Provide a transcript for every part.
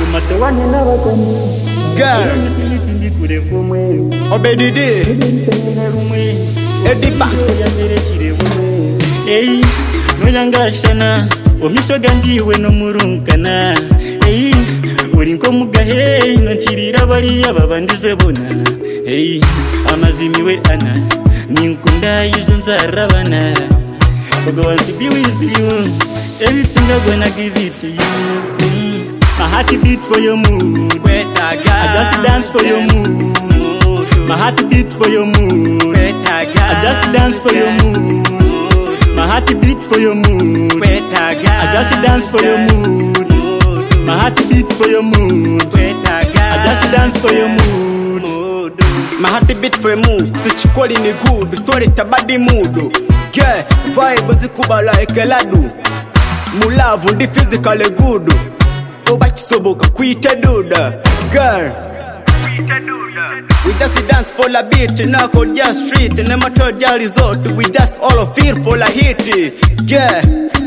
Girl, Obedidi, Edipa. Hey, Noyangashana, Omisogandi, when no Murunkana. Hey, Urinko Mugahe, no Chirira Baria, Babandizabona. Hey, Amazimi with Anna, Ninkunda, Yuzunza Ravana. For going to be with you, everything I'm gonna give it to you. My heart beat for your mood. I just dance for your mood. My heart beat for your mood. I just dance for your mood. My heart beat for your mood. I just dance for your mood. My heart beat for your mood. I just dance for your mood. My heart beat for your mood. The chikoli ni good. Tore tabadi mood. Yeah, vibe zikuba like a ladu. Mulavu ndi physically good. Obachisoboka kuita duda. Girl, we just dance for a beat. Nako just street. Nemato ja resort. We just all feel for a hit. Yeah,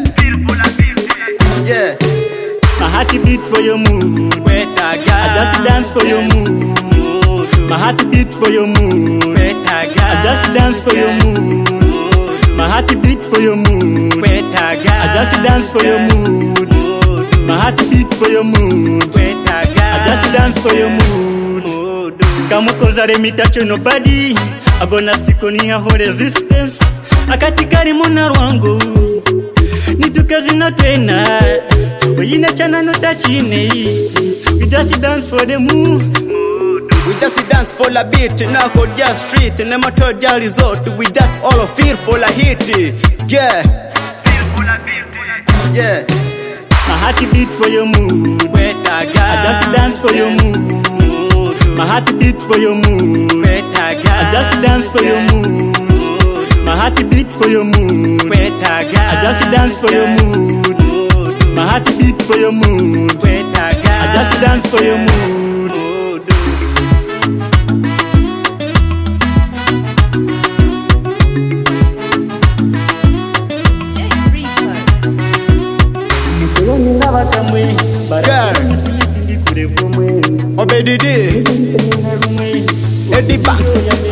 yeah. My heart beat for your mood. I just dance for your mood. My heart beat for your mood. I just dance for your mood. My heart beat for your mood. I just dance for your mood. My heart beat for your mood. I just dance for your mood. Kamukoza remitacho nobody. I gonna stick on your whole resistance. Akatikari mona rwangu. Nitukazina tena. Weyina chana no tachine. We just dance for the mood. We just dance for a beat, nako just street, nemato ja resort. We just all feel for a hit. Yeah, yeah. My heart beat for your mood. I just dance for your mood. My heart beat for your mood. I just dance for your mood. My heart beat for your mood. I just dance for your mood. My heart beat for your mood. I just dance for your mood. Girl, Obedidi, Edipa.